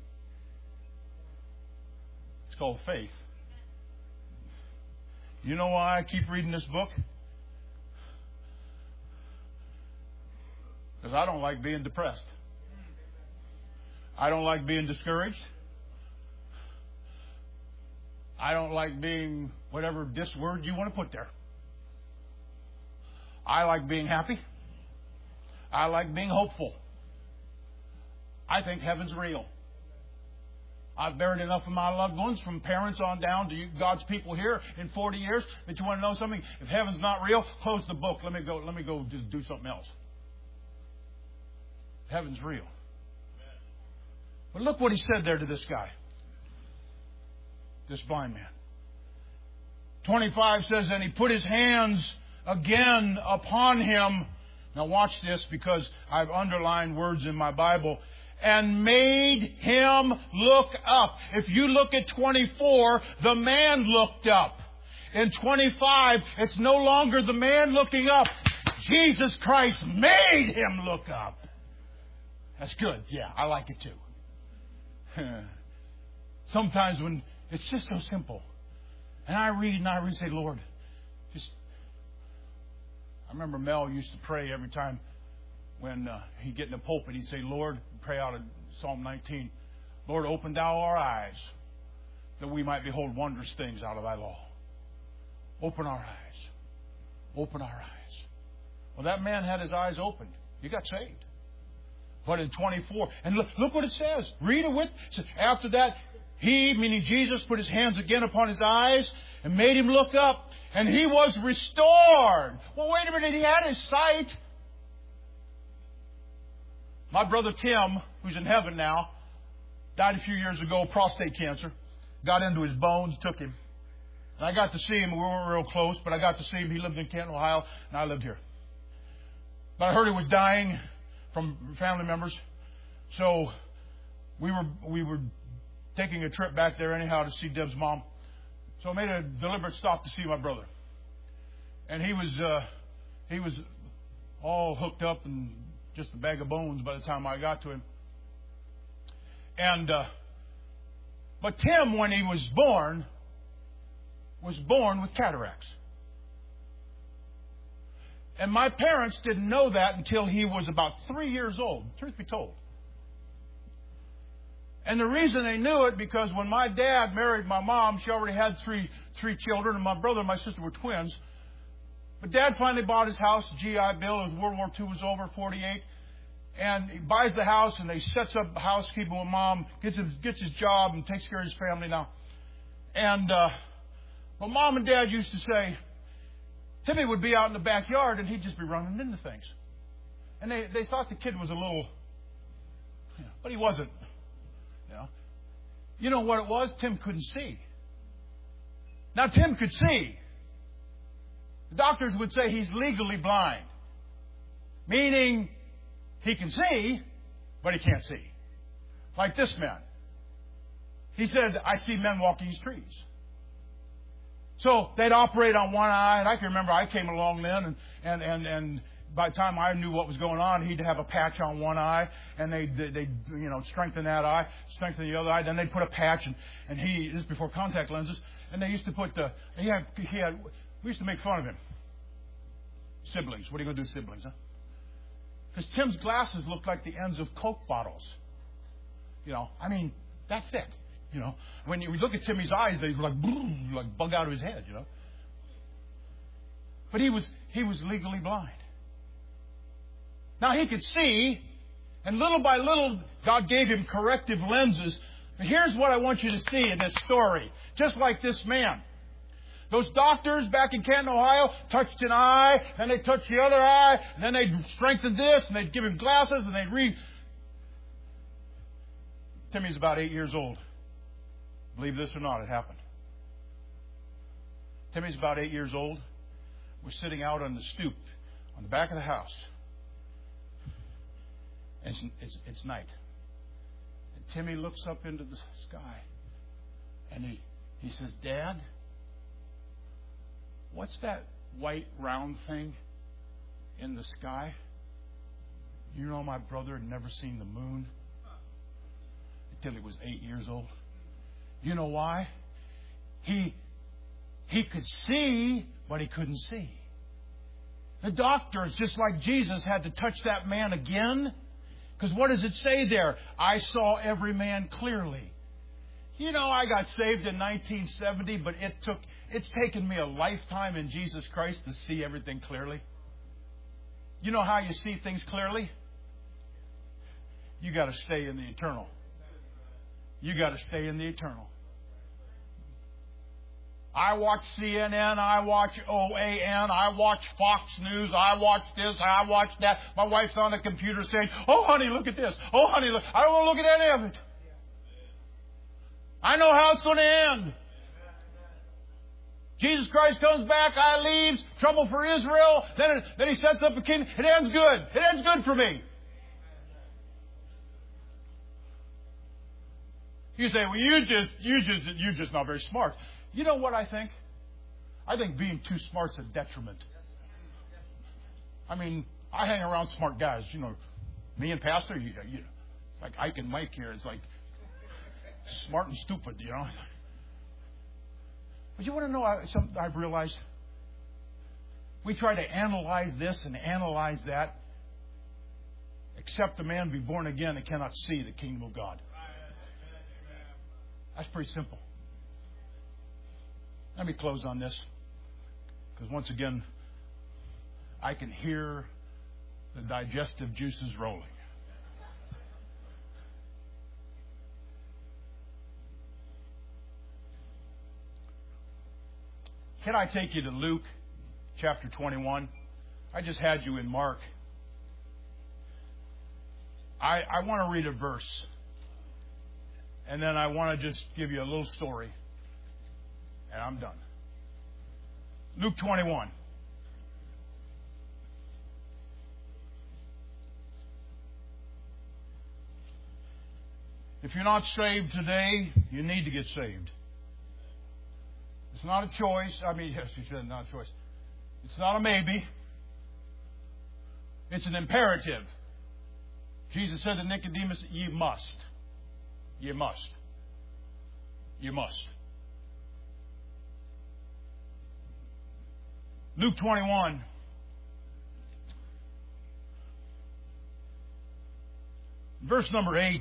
[SPEAKER 1] It's called faith. You know why I keep reading this book? Because I don't like being depressed. I don't like being discouraged. I don't like being whatever this word you want to put there. I like being happy. I like being hopeful. I think heaven's real. I've buried enough of my loved ones, from parents on down to you, God's people here, in 40 years, that you want to know something. If heaven's not real, close the book. Let me go just do something else. Heaven's real. But look what he said there to this guy. This blind man. 25 says, and he put his hands again upon him. Now watch this, because I've underlined words in my Bible. And made him look up. If you look at 24, the man looked up. In 25, it's no longer the man looking up. Jesus Christ made him look up. That's good. Yeah, I like it too. Sometimes when it's just so simple. And I read and say, Lord, I remember Mel used to pray every time when he'd get in the pulpit. He'd say, Lord, pray out of Psalm 19, Lord, open thou our eyes that we might behold wondrous things out of thy law. Open our eyes. Open our eyes. Well, that man had his eyes opened. He got saved. But in 24, and look what it says. Read it with. It says, after that, he, meaning Jesus, put his hands again upon his eyes and made him look up, and he was restored. Well, wait a minute. He had his sight. My brother Tim, who's in heaven now, died a few years ago, prostate cancer. Got into his bones, took him. And I got to see him. We weren't real close, but I got to see him. He lived in Canton, Ohio, and I lived here. But I heard he was dying from family members. So we were taking a trip back there anyhow to see Deb's mom. So I made a deliberate stop to see my brother. And he was all hooked up and just a bag of bones by the time I got to him. And but Tim, when he was born with cataracts. And my parents didn't know that until he was about 3 years old, truth be told. And the reason they knew it, because when my dad married my mom, she already had three children, and my brother and my sister were twins. But Dad finally bought his house, GI Bill, as World War II was over, 48. And he buys the house, and he sets up housekeeping with Mom, gets his job, and takes care of his family now. And but Mom and Dad used to say, Timmy would be out in the backyard, and he'd just be running into things. And they thought the kid was a little, but he wasn't. You know what it was? Tim couldn't see. Now, Tim could see. The doctors would say he's legally blind, meaning he can see, but he can't see. Like this man. He said, I see men walking these trees. So they'd operate on one eye, and I can remember I came along then, and by the time I knew what was going on, he'd have a patch on one eye, and they'd strengthen that eye, strengthen the other eye, then they'd put a patch, and this is before contact lenses, and they used to put we used to make fun of him. Siblings. What are you going to do, siblings, huh? Because Tim's glasses looked like the ends of Coke bottles. That thick. When you look at Timmy's eyes, they were like bug out of his head, But he was legally blind. Now he could see, and little by little, God gave him corrective lenses. But here's what I want you to see in this story. Just like this man. Those doctors back in Canton, Ohio, touched an eye, then they touched the other eye, and then they'd strengthen this, and they'd give him glasses, and they'd read. Timmy's about 8 years old. Believe this or not, it happened. Timmy's about 8 years old. We're sitting out on the stoop on the back of the house. It's night. And Timmy looks up into the sky, and he says, Dad, what's that white round thing in the sky? My brother had never seen the moon until he was 8 years old. You know why? He could see, but he couldn't see. The doctors, just like Jesus, had to touch that man again. Because what does it say there? I saw every man clearly. I got saved in 1970, but it's taken me a lifetime in Jesus Christ to see everything clearly. You know how you see things clearly? You got to stay in the eternal. You got to stay in the eternal. I watch CNN, I watch OAN, I watch Fox News, I watch this, I watch that. My wife's on the computer saying, oh, honey, look at this. Oh, honey, look. I don't want to look at any of it. I know how it's going to end. Jesus Christ comes back, I leaves, trouble for Israel, then he sets up a kingdom. It ends good. It ends good for me. You say, well, you're just not very smart. You know what I think? I think being too smart's a detriment. I hang around smart guys. Me and Pastor, it's like Ike and Mike here. It's like smart and stupid, But you want to know something I've realized? We try to analyze this and analyze that. Except a man be born again that cannot see the kingdom of God. That's pretty simple. Let me close on this. Because once again, I can hear the digestive juices rolling. Can I take you to Luke chapter 21? I just had you in Mark. I want to read a verse. And then I want to just give you a little story. And I'm done. Luke 21. If you're not saved today, you need to get saved. It's not a choice. Yes, you said not a choice. It's not a maybe. It's an imperative. Jesus said to Nicodemus, ye must. You must. You must. Luke 21. Verse number 8.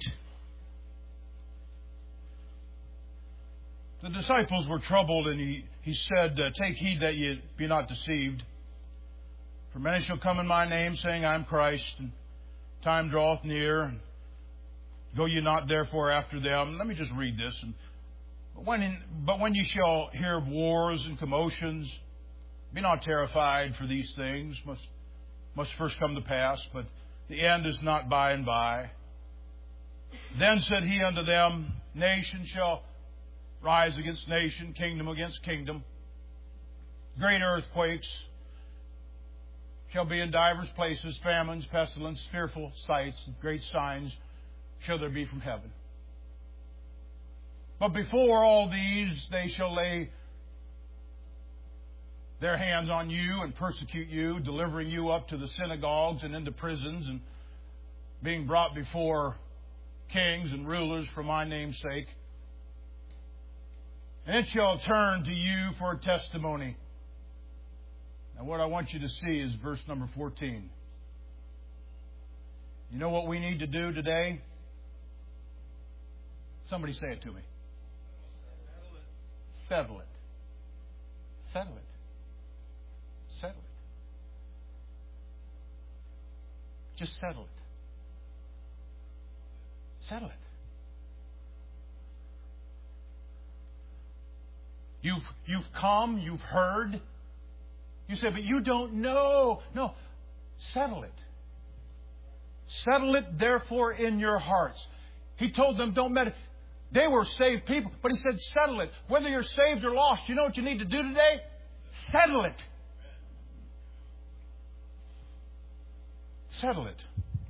[SPEAKER 1] The disciples were troubled, and he said, take heed that ye be not deceived. For many shall come in my name, saying, I am Christ, and time draweth near. Go ye not therefore after them. Let me just read this. But when ye shall hear of wars and commotions, be not terrified, for these things must first come to pass, but the end is not by and by. Then said he unto them, Nation shall rise against nation, kingdom against kingdom. Great earthquakes shall be in divers places, famines, pestilence, fearful sights, great signs shall there be from heaven. But before all these they shall lay their hands on you and persecute you, delivering you up to the synagogues and into prisons, and being brought before kings and rulers for my name's sake. And it shall turn to you for a testimony. Now what I want you to see is verse number 14. You know what we need to do today? Somebody say it to me. Settle it. Settle it. Settle it. Just settle it. Settle it. You've come, you've heard. You say, but you don't know. No, settle it. Settle it, therefore, in your hearts. He told them, don't meditate. They were saved people, but he said, settle it. Whether you're saved or lost, you know what you need to do today? Settle it. Settle it.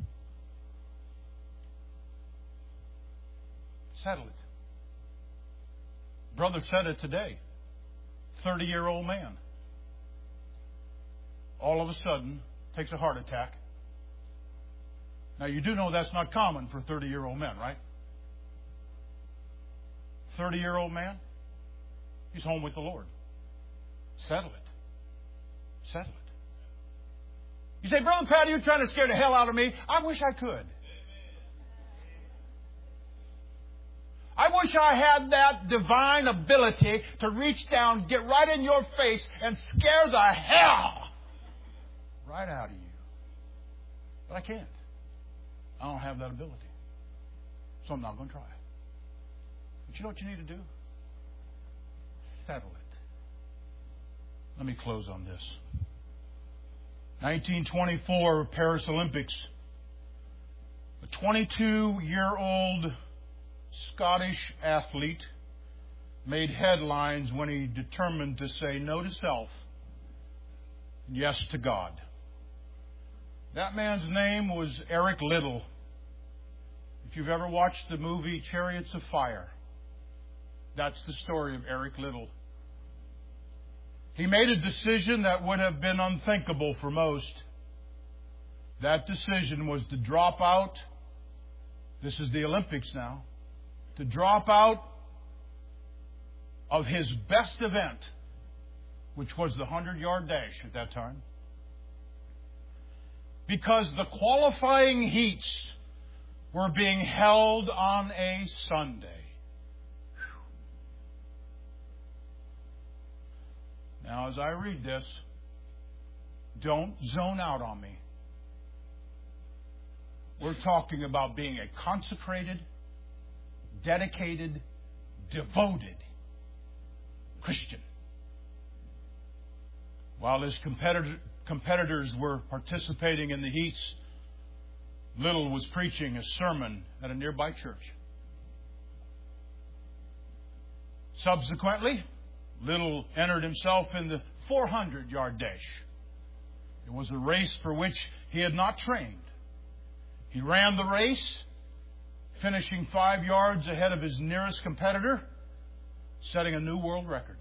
[SPEAKER 1] Settle it. Brother said it today. 30-year-old man. All of a sudden, takes a heart attack. Now, you do know that's not common for 30-year-old men, right? 30-year-old man, he's home with the Lord. Settle it. Settle it. You say, Brother Pat, you're trying to scare the hell out of me. I wish I could. I wish I had that divine ability to reach down, get right in your face, and scare the hell right out of you. But I can't. I don't have that ability. So I'm not going to try. But you know what you need to do? Settle it. Let me close on this. 1924 Paris Olympics. A 22-year-old Scottish athlete made headlines when he determined to say no to self and yes to God. That man's name was Eric Liddell. If you've ever watched the movie Chariots of Fire, that's the story of Eric Liddell. He made a decision that would have been unthinkable for most. That decision was to drop out. This is the Olympics now. To drop out of his best event, which was the 100-yard dash at that time, because the qualifying heats were being held on a Sunday. Now, as I read this, don't zone out on me. We're talking about being a consecrated, dedicated, devoted Christian. While his competitors were participating in the heats, Liddell was preaching a sermon at a nearby church. Subsequently, Liddell entered himself in the 400-yard dash. It was a race for which he had not trained. He ran the race, finishing 5 yards ahead of his nearest competitor, setting a new world record.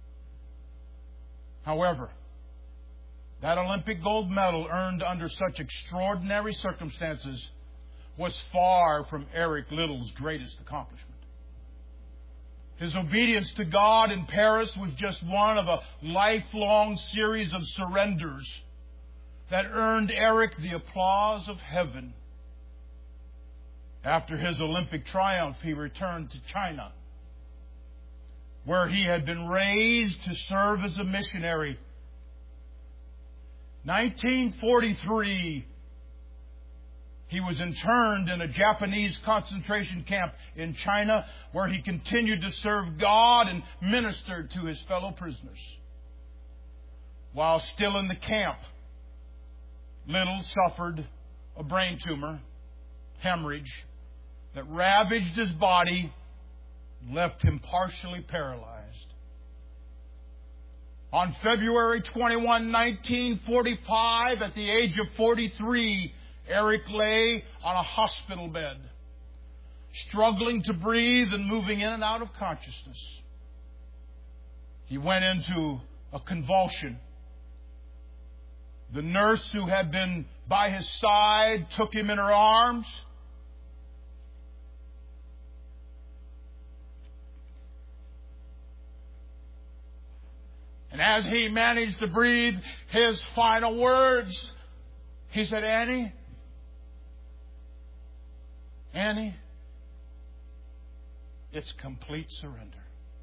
[SPEAKER 1] However, that Olympic gold medal earned under such extraordinary circumstances was far from Eric Liddell's greatest accomplishment. His obedience to God in Paris was just one of a lifelong series of surrenders that earned Eric the applause of heaven. After his Olympic triumph, he returned to China, where he had been raised to serve as a missionary. 1943, He was interned in a Japanese concentration camp in China, where he continued to serve God and ministered to his fellow prisoners. While still in the camp, Little suffered a brain tumor, hemorrhage, that ravaged his body and left him partially paralyzed. On February 21, 1945, at the age of 43, Eric lay on a hospital bed, struggling to breathe and moving in and out of consciousness. He went into a convulsion. The nurse who had been by his side took him in her arms. And as he managed to breathe his final words, he said, Annie, it's complete surrender.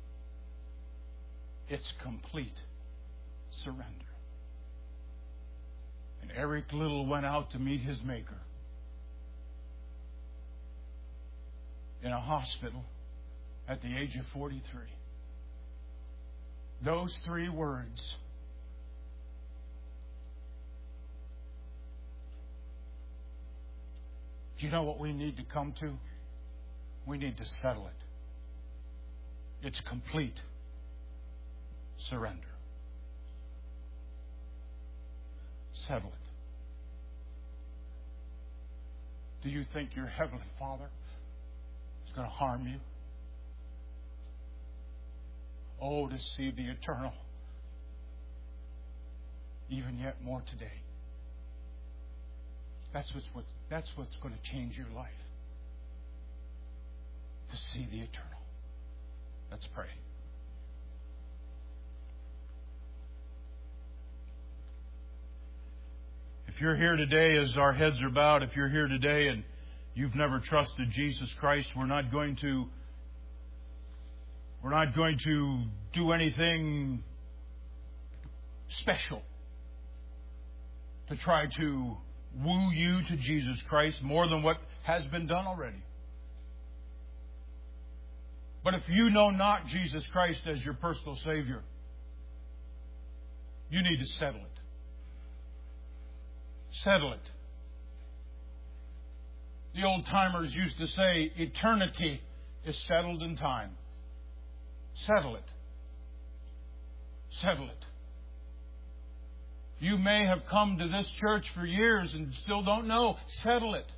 [SPEAKER 1] It's complete surrender. And Eric Little went out to meet his Maker in a hospital at the age of 43. Those 3 words. Do you know what we need to come to? We need to settle it. It's complete surrender. Settle it. Do you think your Heavenly Father is going to harm you? Oh, to see the eternal, even yet more today. That's what's going to change your life. To see the eternal. Let's pray. If you're here today, as our heads are bowed, if you're here today and you've never trusted Jesus Christ, we're not going to do anything special to try to woo you to Jesus Christ more than what has been done already. But if you know not Jesus Christ as your personal Savior, you need to settle it. Settle it. The old timers used to say, eternity is settled in time. Settle it. Settle it. You may have come to this church for years and still don't know. Settle it.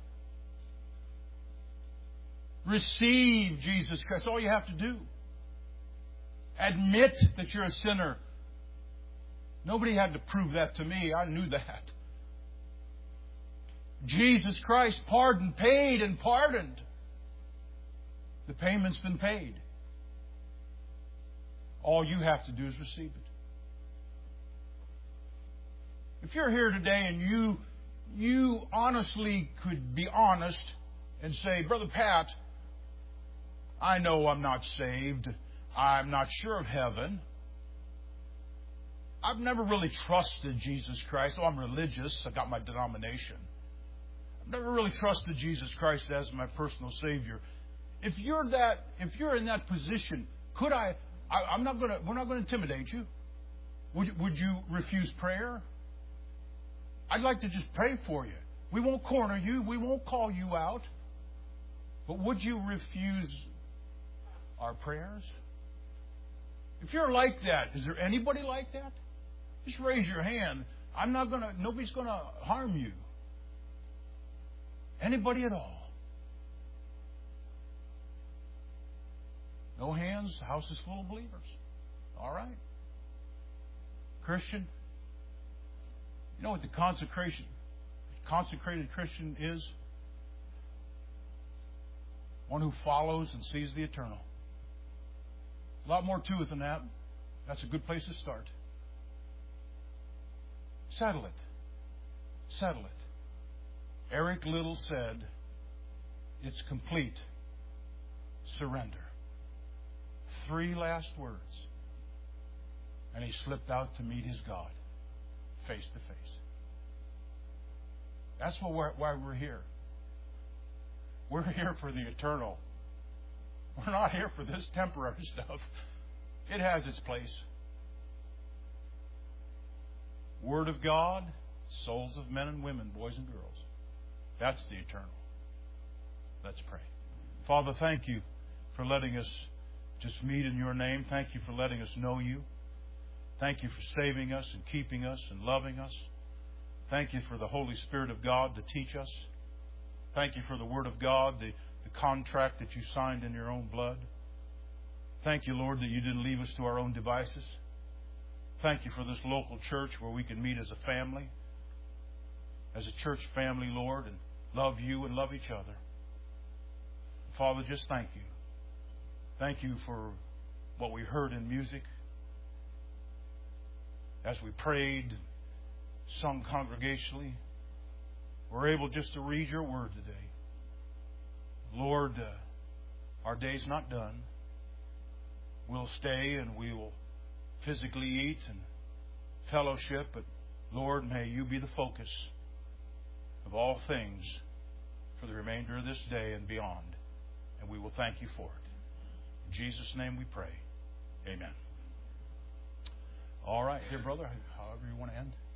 [SPEAKER 1] Receive Jesus Christ. That's all you have to do. Admit that you're a sinner. Nobody had to prove that to me. I knew that. Jesus Christ pardoned, paid and pardoned. The payment's been paid. All you have to do is receive it. If you're here today and you honestly could be honest and say, Brother Pat, I know I'm not saved. I'm not sure of heaven. I've never really trusted Jesus Christ. Oh, I'm religious. I got my denomination. I've never really trusted Jesus Christ as my personal Savior. If you're in that position, we're not going to intimidate you. Would you refuse prayer? I'd like to just pray for you. We won't corner you. We won't call you out. But would you refuse our prayers? If you're like that, is there anybody like that? Just raise your hand. Nobody's going to harm you. Anybody at all? No hands. The house is full of believers. All right. Christian, you know what the consecrated Christian is? One who follows and sees the eternal. A lot more to it than that. That's a good place to start. Settle it. Settle it. Eric Little said, it's complete surrender. 3 last words. And he slipped out to meet his God face to face. That's why we're here. We're here for the eternal. We're not here for this temporary stuff. It has its place. Word of God, souls of men and women, boys and girls. That's the eternal. Let's pray. Father, thank you for letting us just meet in your name. Thank you for letting us know you. Thank you for saving us and keeping us and loving us. Thank you for the Holy Spirit of God to teach us. Thank you for the Word of God, the contract that you signed in your own blood. Thank you, Lord, that you didn't leave us to our own devices. Thank you for this local church where we can meet as a family, as a church family, Lord, and love you and love each other. Father, just thank you. Thank you for what we heard in music, as we prayed, sung congregationally. We're able just to read your word today. Lord, our day's not done. We'll stay and we will physically eat and fellowship, but Lord, may you be the focus of all things for the remainder of this day and beyond. And we will thank you for it. In Jesus' name we pray. Amen. All right, dear brother, however you want to end.